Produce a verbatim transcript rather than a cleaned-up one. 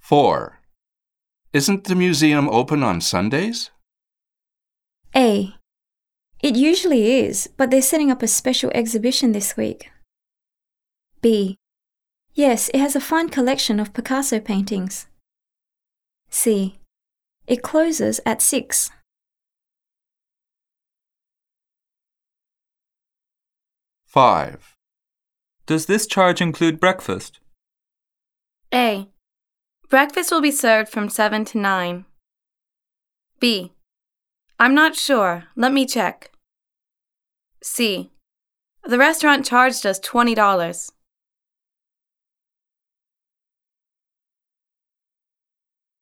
four. Isn't the museum open on Sundays? A. It usually is, but they're setting up a special exhibition this week. B. Yes, it has a fine collection of Picasso paintings. C. It closes at six. five. Does this charge include breakfast? A. Breakfast will be served from seven to nine. B. I'm not sure. Let me check. C. The restaurant charged us twenty dollars.